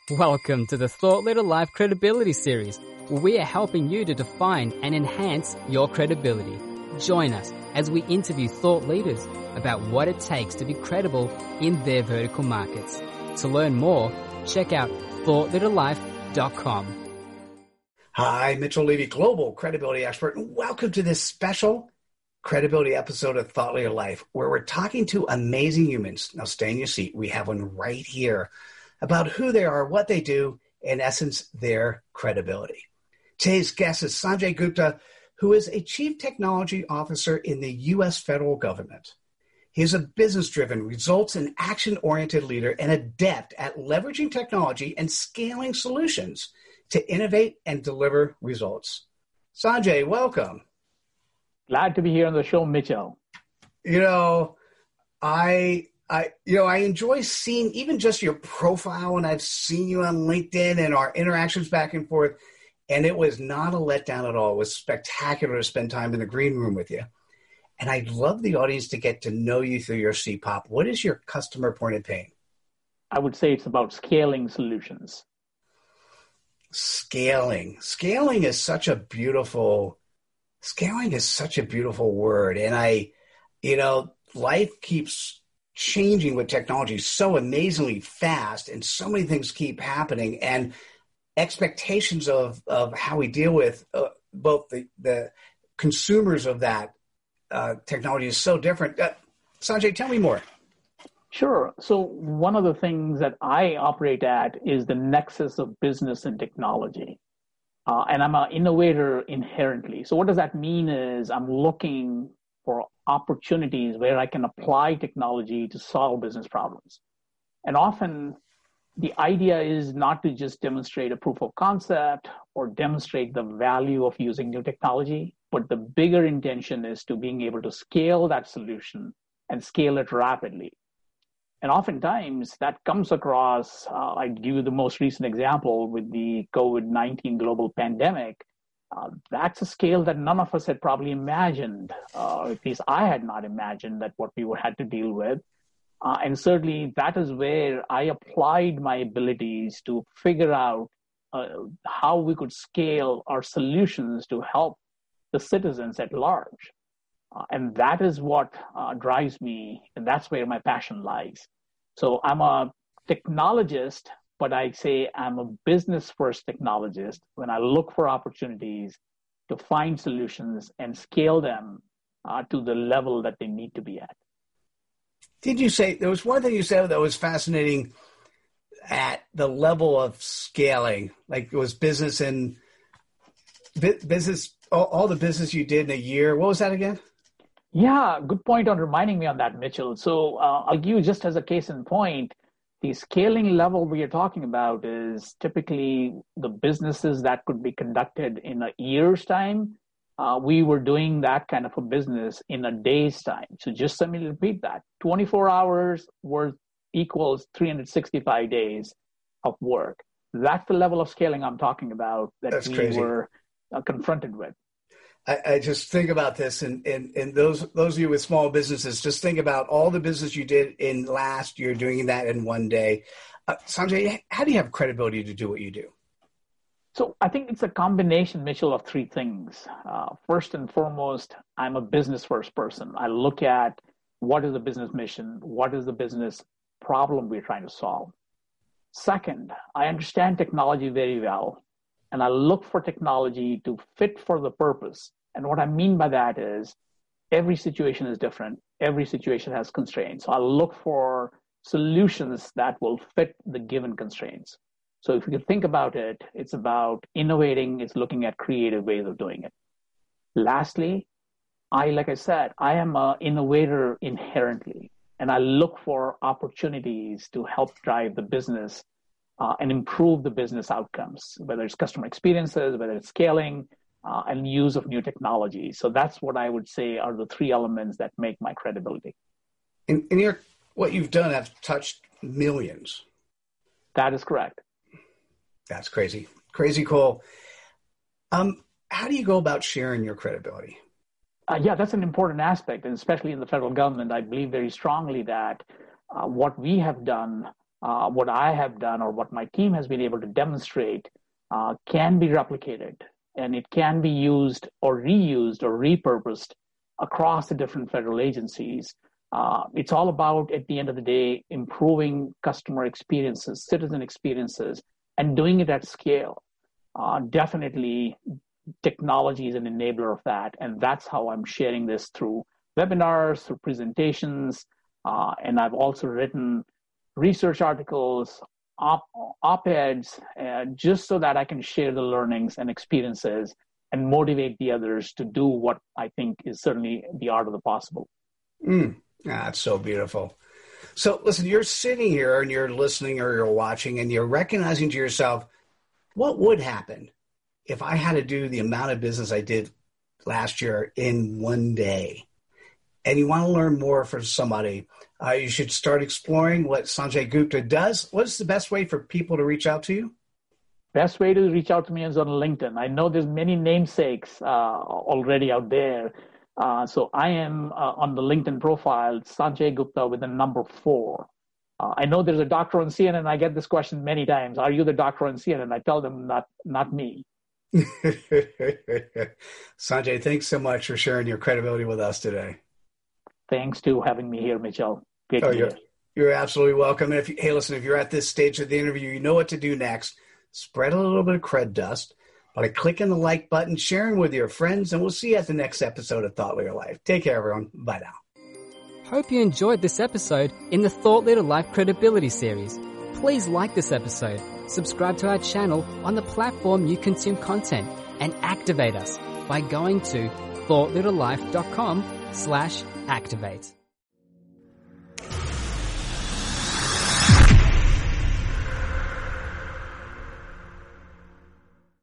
Welcome to the Thought Leader Life Credibility Series, where we are helping you to define and enhance your credibility. Join us as we interview thought leaders about what it takes to be credible in their vertical markets. To learn more, check out thoughtleaderlife.com. Hi, Mitchell Levy, Global Credibility Expert, and welcome to this special credibility episode of Thought Leader Life, where we're talking to amazing humans. Now stay in your seat. We have one right here about who they are, what they do, in essence, their credibility. Today's guest is Sanjay Gupta, who is a Chief Technology Officer in the U.S. federal government. He is a business-driven, results and action-oriented leader and adept at leveraging technology and scaling solutions to innovate and deliver results. Sanjay, welcome. Glad to be here on the show, Mitchell. I enjoy seeing even just your profile, and I've seen you on LinkedIn and our interactions back and forth, and it was not a letdown at all. It was spectacular to spend time in the green room with you. And I'd love the audience to get to know you through your CPOP. What is your customer point of pain? I would say it's about scaling solutions. Scaling is such a beautiful word. And life keeps changing with technology so amazingly fast, and so many things keep happening, and expectations of how we deal with both the consumers of that technology is so different. Sanjay, tell me more. Sure. So one of the things that I operate at is the nexus of business and technology. And I'm an innovator inherently. So what does that mean is I'm looking for opportunities where I can apply technology to solve business problems. And often the idea is not to just demonstrate a proof of concept or demonstrate the value of using new technology, but the bigger intention is to being able to scale that solution and scale it rapidly. And oftentimes that comes across, I give you the most recent example with the COVID-19 global pandemic. That's a scale that none of us had probably imagined, or at least I had not imagined that what we had to deal with. And certainly that is where I applied my abilities to figure out how we could scale our solutions to help the citizens at large. And that is what drives me, and that's where my passion lies. So I'm a technologist, but I say I'm a business-first technologist when I look for opportunities to find solutions and scale them to the level that they need to be at. Did you say, there was one thing you said that was fascinating at the level of scaling, like it was business and business, all the business you did in a year. What was that again? Yeah, good point on reminding me on that, Mitchell. So I'll give you just as a case in point, the scaling level we are talking about is typically the businesses that could be conducted in a year's time. We were doing that kind of a business in a day's time. So just let me repeat that. 24 hours worth equals 365 days of work. That's the level of scaling I'm talking about that That's we crazy. were confronted with. I just think about this, and those of you with small businesses, just think about all the business you did in last year, doing that in one day. Sanjay, how do you have credibility to do what you do? So I think it's a combination, Mitchell, of three things. First and foremost, I'm a business-first person. I look at what is the business mission, what is the business problem we're trying to solve. Second, I understand technology very well, and I look for technology to fit for the purpose. And what I mean by that is every situation is different. Every situation has constraints. So I look for solutions that will fit the given constraints. So if you can think about it, it's about innovating. It's looking at creative ways of doing it. Lastly, like I said, I am an innovator inherently, and I look for opportunities to help drive the business and improve the business outcomes, whether it's customer experiences, whether it's scaling, and use of new technology. So that's what I would say are the three elements that make my credibility. And what you've done have touched millions. That is correct. That's crazy. Crazy cool. How do you go about sharing your credibility? Yeah, that's an important aspect, and especially in the federal government, I believe very strongly that what we have done what I have done or what my team has been able to demonstrate can be replicated, and it can be used or reused or repurposed across the different federal agencies. It's all about, at the end of the day, improving customer experiences, citizen experiences, and doing it at scale. Definitely, technology is an enabler of that, and that's how I'm sharing this through webinars, through presentations, and I've also written research articles, op-eds, just so that I can share the learnings and experiences and motivate the others to do what I think is certainly the art of the possible. That's so beautiful. So listen, you're sitting here and you're listening or you're watching and you're recognizing to yourself, what would happen if I had to do the amount of business I did last year in one day? And you want to learn more from somebody, you should start exploring what Sanjay Gupta does. What's the best way for people to reach out to you? Best way to reach out to me is on LinkedIn. I know there's many namesakes already out there. So I am on the LinkedIn profile, Sanjay Gupta with the number 4. I know there's a doctor on CNN. I get this question many times. Are you the doctor on CNN? I tell them not me. Sanjay, thanks so much for sharing your credibility with us today. Thanks to having me here, Mitchell. Great to be here. You're absolutely welcome. And if you're at this stage of the interview, you know what to do next. Spread a little bit of cred dust by clicking the like button, sharing with your friends, and we'll see you at the next episode of Thought Leader Life. Take care, everyone. Bye now. Hope you enjoyed this episode in the Thought Leader Life Credibility series. Please like this episode, subscribe to our channel on the platform you consume content, and activate us by going to thoughtleaderlife.com/activate.